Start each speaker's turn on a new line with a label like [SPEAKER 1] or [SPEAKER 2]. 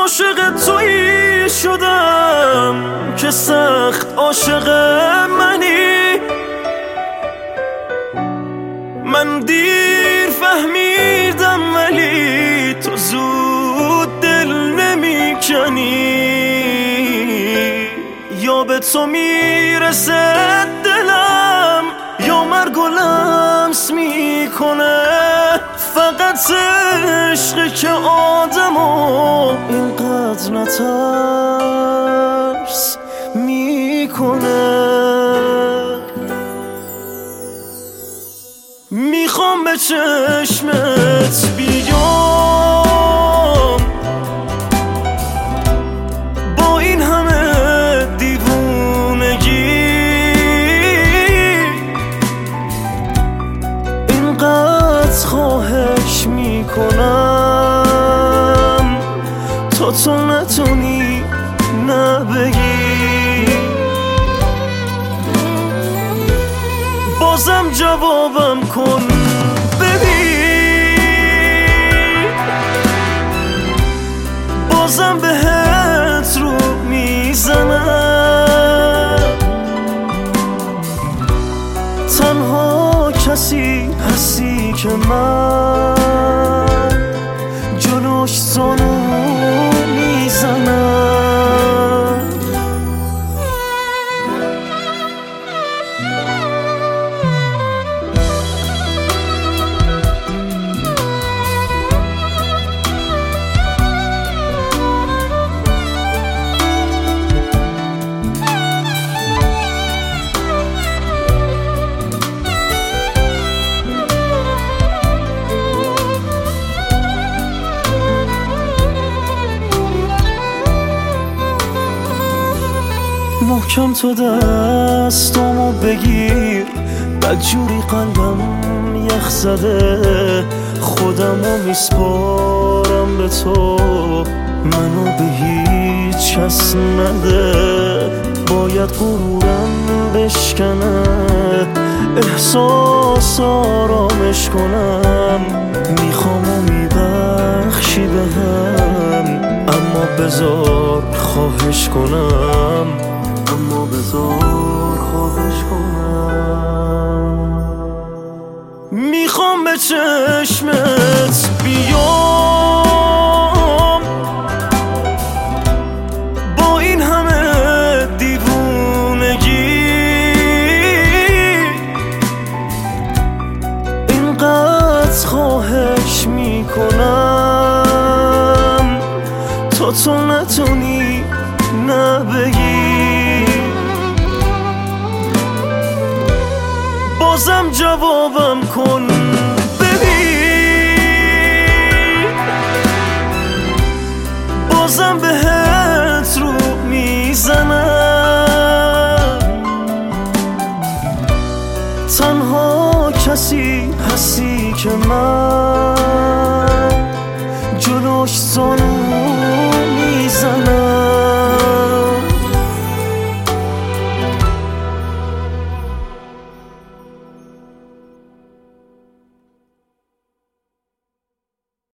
[SPEAKER 1] عاشق تویی شدم که سخت عاشق منی. من دیر فهمیدم ولی تو زود دل نمی کنی. یا به تو میرسه دلم یا مرگ و لمس میکنه. فقط عشقی که آدمو اینقدر نترس میکنه. میخوام به چشمت بیام با این همه دیوونگی. اینقدر خواهش میکنم تا تو نتونی نبگی. بازم جوابم کن ببین. بازم بهت رو میزنم. تنها کسی هستی که من جلوش زانو میزنم. محکم تو دستامو بگیر، بدجوری قلبم یخ زده. خودمو میسپارم به تو، منو به هیچ کس نده. باید غرورم بشکنه، احساس آرامش کنم. میخوام و میبخشی بهم، اما بذار خواهش کنم. اما بذار خواهش کنم. میخوام به چشمت بیام با این همه دیوونگی. اینقدر خواهش میکنم تا تو نتونی نبگی. بازم جوابم کن ببین. بازم بهت رو میزنم. تنها کسی هستی که من جلوش زانو میزنم.